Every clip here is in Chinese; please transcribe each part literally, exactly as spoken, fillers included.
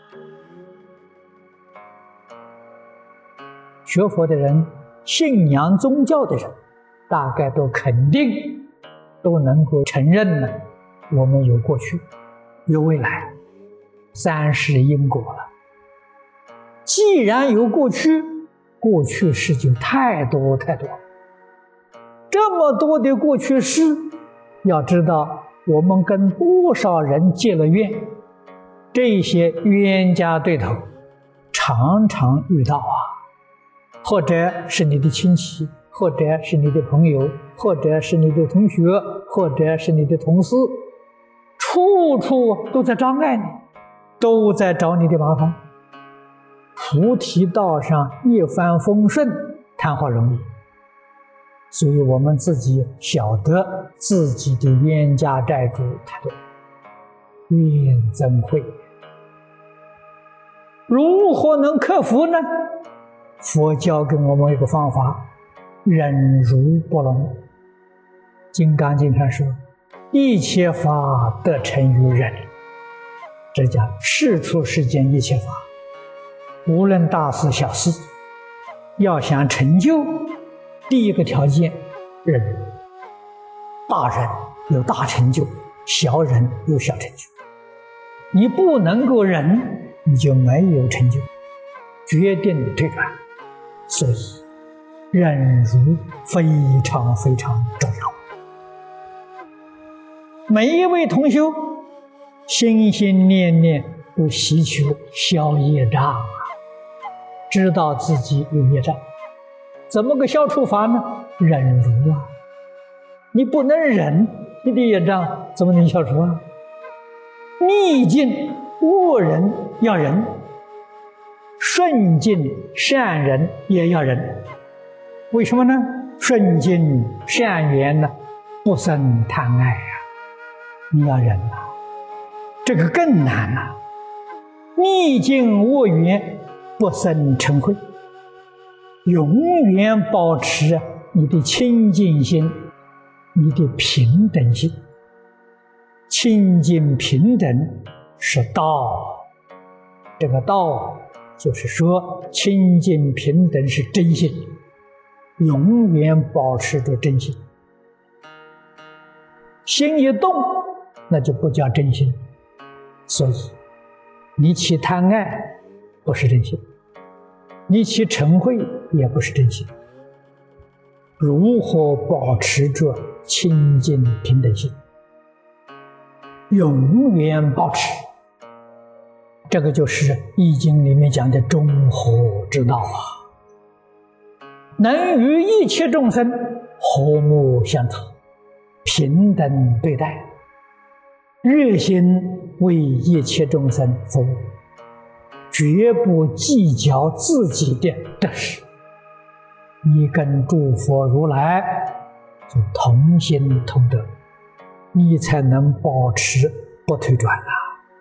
学佛的人、信仰宗教的人，大概都肯定都能够承认呢，我们有过去，有未来，三世因果了。既然有过去，过去事就太多太多，这么多的过去事，要知道我们跟多少人结了怨，这些冤家对头常常遇到啊，或者是你的亲戚，或者是你的朋友，或者是你的同学，或者是你的同事，处处都在障碍你，都在找你的麻烦。菩提道上一帆风顺，谈何容易？所以我们自己晓得自己的冤家债主太多，怨憎会，如何能克服呢？佛教给我们一个方法，忍辱波罗蜜。《金刚经》上说，一切法得成于忍，这讲世出世间一切法，无论大事小事，要想成就，第一个条件忍。大人有大成就，小人有小成就。你不能够忍，你就没有成就，决定退转。所以忍辱非常非常重要。每一位同修心心念念都祈求消业障啊，知道自己有业障，怎么个消除法呢？忍辱啊！你不能忍，你的业障怎么能消除啊？逆境恶人要忍，顺境善人也要忍。为什么呢？顺境善缘呢，不生贪爱啊，你要忍啊，这个更难啊。逆境恶缘不生嗔恚，永远保持你的清净心，你的平等心。清净平等是道，这个道就是说清净平等是真心，永远保持着真心。心一动，那就不叫真心。所以你起贪爱不是真心，你起嗔恚也不是真心。如何保持着清净平等心，永远保持，这个就是《易经》里面讲的中和之道啊，能与一切众生和睦相处，平等对待，热心为一切众生服务，绝不计较自己的得失。你跟诸佛如来就同心同德，你才能保持不退转啊。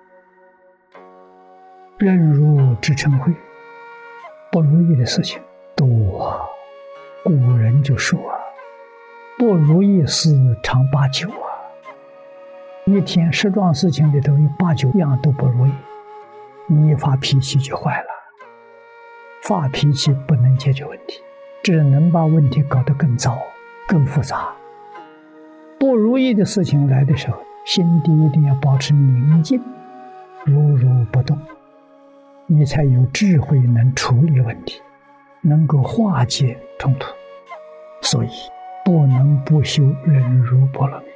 忍辱之嗔恚，不如意的事情多，古人就说啊，不如意事常八九啊。一天十桩事情里头有八九样都不如意，你一发脾气就坏了。发脾气不能解决问题，只能把问题搞得更糟更复杂。不如意的事情来的时候，心底一定要保持宁静，如如不动，你才有智慧能处理问题，能够化解冲突。所以不能不修忍辱波罗蜜。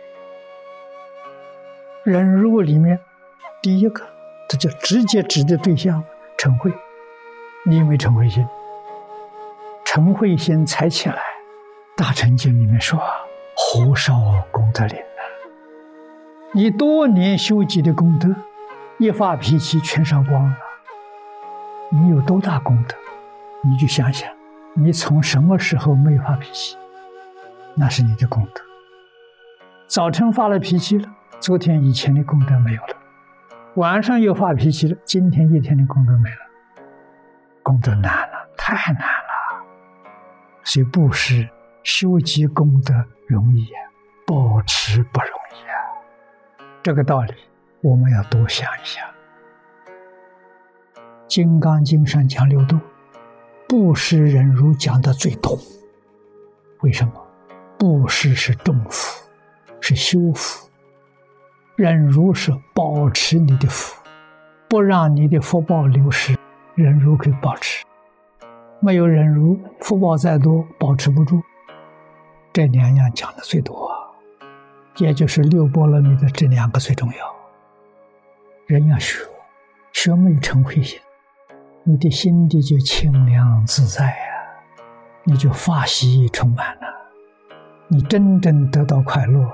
忍辱里面第一个，这就直接指的对象嗔恚。你有没有嗔恚心？嗔恚心才起来，大乘经里面说火烧功德林啊，你多年修积的功德一发脾气全烧光了。你有多大功德，你就想想你从什么时候没发脾气，那是你的功德。早晨发了脾气了，昨天以前的功德没有了，晚上又发脾气了，今天一天的功德没了。功德难了，太难了。所以布施修积功德容易啊，保持不容易啊。这个道理我们要多想一想。 金刚经上讲六度，布施忍辱讲的最多。为什么？布施是种福，是修福；忍辱是保持你的福，不让你的福报流失，忍辱可以保持。没有忍辱，福报再多保持不住。这两样讲的最多，也就是六波罗蜜的这两个最重要。人要学，学没有嗔恚心，你的心地就清凉自在啊，你就法喜充满了，你真正得到快乐。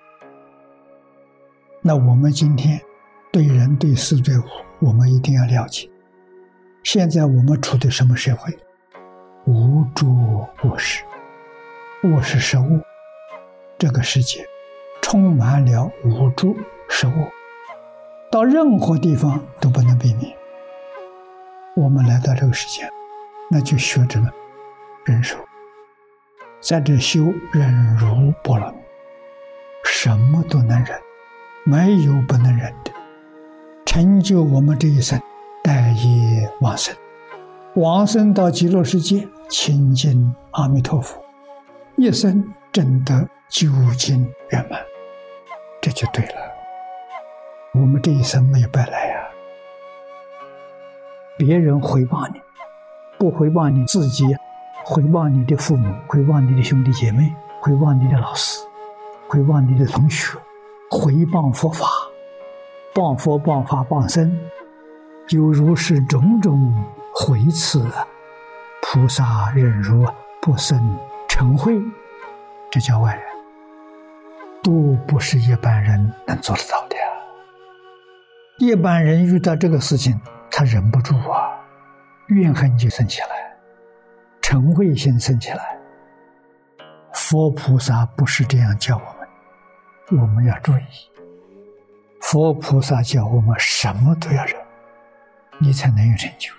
那我们今天对人对事对物，我们一定要了解。现在我们处的什么社会？无诸恶事，恶是食物，这个世界充满了无诸食物，到任何地方都不能避免。我们来到这个世界，那就学着忍受，在这修忍辱波罗蜜，什么都能忍，没有不能忍的，成就我们这一生待业往生，往生到极乐世界亲近阿弥陀佛，一生证得究竟圆满，这就对了。我们这一生没有白来呀、啊！别人回报你，不回报你自己，回报你的父母，回报你的兄弟姐妹，回报你的老师，回报你的同学，回报佛法，报佛报法报僧，有如是种种回赐，菩萨忍辱不生嗔恚，这叫外人，都不是一般人能做得到的呀。一般人遇到这个事情，他忍不住啊，怨恨就生起来，嗔恚心生起来。佛菩萨不是这样教我们，我们要注意。佛菩萨教我们什么都要忍，你才能有成就。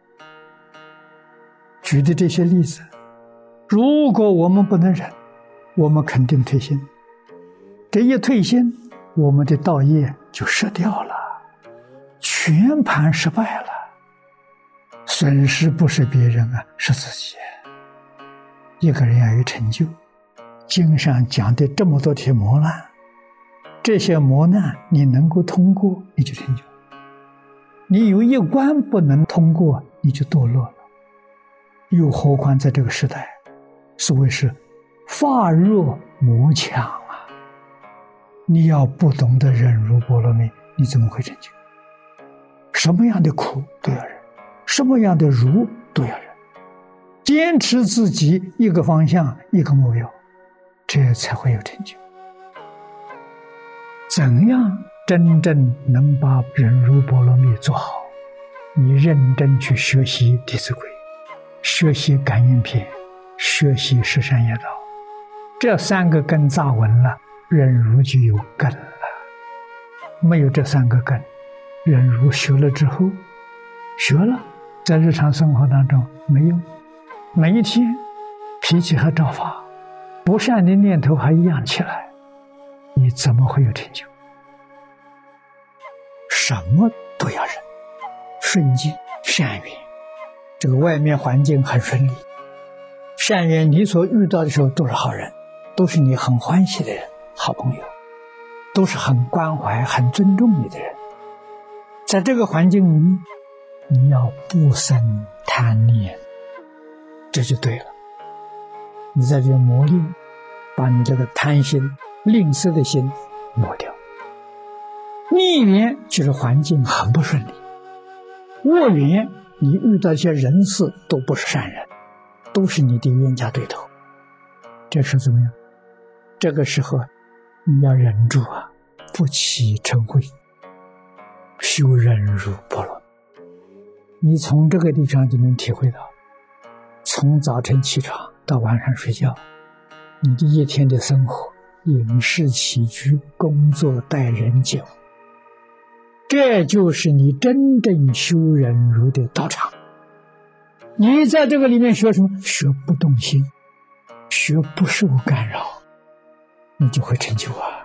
举的这些例子，如果我们不能忍，我们肯定退心。这一退心，我们的道业就失掉了，全盘失败了。损失不是别人啊，是自己。一个人要有成就，经上讲的这么多条磨难，这些磨难你能够通过，你就成就。你有一关不能通过，你就堕落了。又何况在这个时代，所谓是法弱魔强啊！你要不懂得忍辱波罗蜜，你怎么会成就？什么样的苦都要忍，什么样的辱都要忍，坚持自己一个方向一个目标，这才会有成就。怎样真正能把忍辱波罗蜜做好？你认真去学习《弟子规》，学习《感应篇》，学习《十善业道》，这三个根扎稳了，忍辱就有根了。没有这三个根，忍辱学了之后，学了在日常生活当中没用，每一天脾气还照发，不善的念头还一样起来，你怎么会有成就？什么都要忍，顺境善缘，这个外面环境很顺利，善缘你所遇到的时候都是好人，都是你很欢喜的人，好朋友，都是很关怀很尊重你的人。在这个环境里面，你要不生贪念，这就对了。你在这磨练，把你这个贪心吝啬的心磨掉。逆缘就是环境很不顺利，恶缘你遇到一些人事都不是善人，都是你的冤家对头，这时候怎么样？这个时候你要忍住啊，不起嗔恚，修忍辱波罗蜜。你从这个地方就能体会到，从早晨起床到晚上睡觉，你的一天的生活，饮食起居，工作待人接物，这就是你真正修忍辱的道场。你在这个里面学什么？学不动心，学不受干扰，你就会成就啊。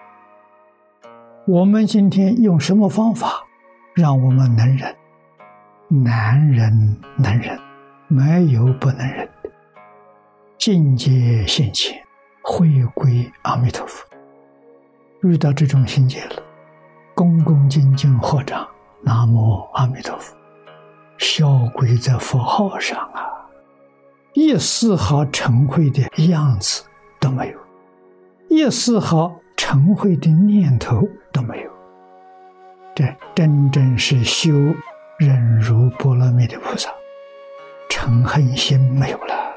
我们今天用什么方法让我们能忍？ 难忍能忍，没有不能忍的。境界现前，回归阿弥陀佛。遇到这种境界了，恭恭敬敬合掌，南无阿弥陀佛，消归在佛号上啊，一丝毫嗔恚的样子都没有，一丝毫嗔恚的念头都没有。这真正是修忍辱波罗蜜的菩萨，嗔恨心没有了。